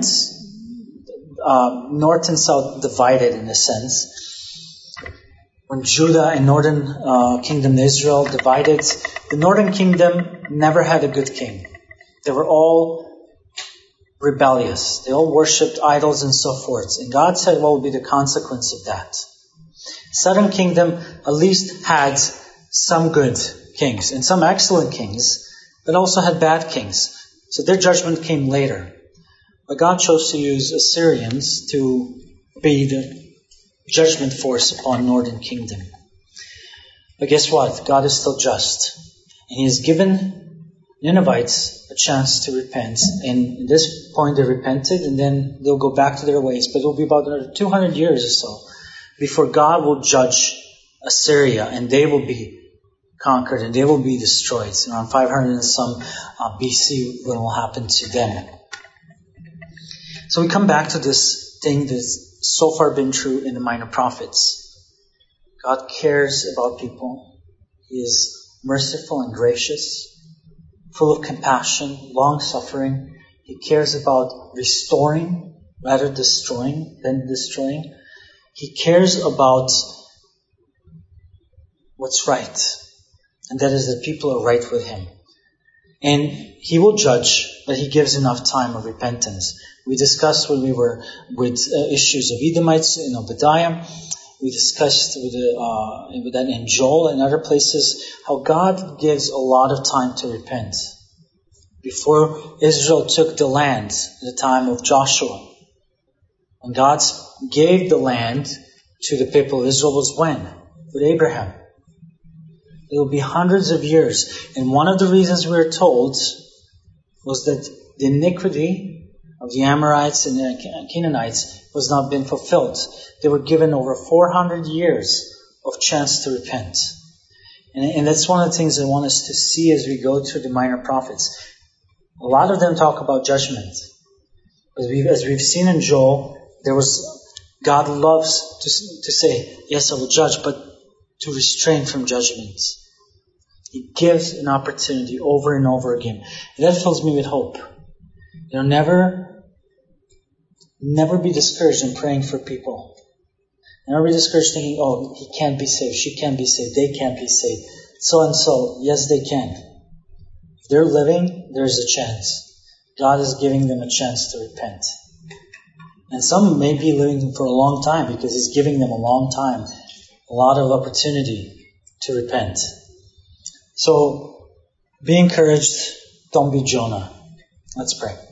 north and south divided in a sense. When Judah and northern kingdom Israel divided, the northern kingdom never had a good king. They were all rebellious. They all worshipped idols and so forth. And God said what would be the consequence of that. Southern kingdom at least had some good kings and some excellent kings, but also had bad kings. So their judgment came later. But God chose to use Assyrians to be the judgment force upon northern kingdom. But guess what? God is still just. And He has given Ninevites a chance to repent. And at this point they repented, and then they'll go back to their ways. But it will be about another 200 years or so before God will judge Assyria, and they will be conquered, and they will be destroyed. Around 500 and some BC, what will happen to them. So we come back to this thing that's so far been true in the minor prophets. God cares about people. He is merciful and gracious, full of compassion, long-suffering. He cares about restoring rather than destroying. He cares about what's right, and that is that people are right with Him. And He will judge, but He gives enough time of repentance. We discussed when we were with issues of Edomites in Obadiah. We discussed with that in Joel and other places how God gives a lot of time to repent. Before Israel took the land at the time of Joshua, when God gave the land to the people of Israel was when? With Abraham. It will be hundreds of years. And one of the reasons we are told was that the iniquity of the Amorites and the Canaanites was not been fulfilled. They were given over 400 years of chance to repent. And that's one of the things I want us to see as we go through the minor prophets. A lot of them talk about judgment. As we've seen in Joel, God loves to say, yes, I will judge, but to restrain from judgment. He gives an opportunity over and over again. And that fills me with hope. Never be discouraged in praying for people. Never be discouraged thinking, oh, he can't be saved, she can't be saved, they can't be saved. So and so, yes, they can. If they're living, there's a chance. God is giving them a chance to repent. And some may be living for a long time because He's giving them a long time, a lot of opportunity to repent. So, be encouraged. Don't be Jonah. Let's pray.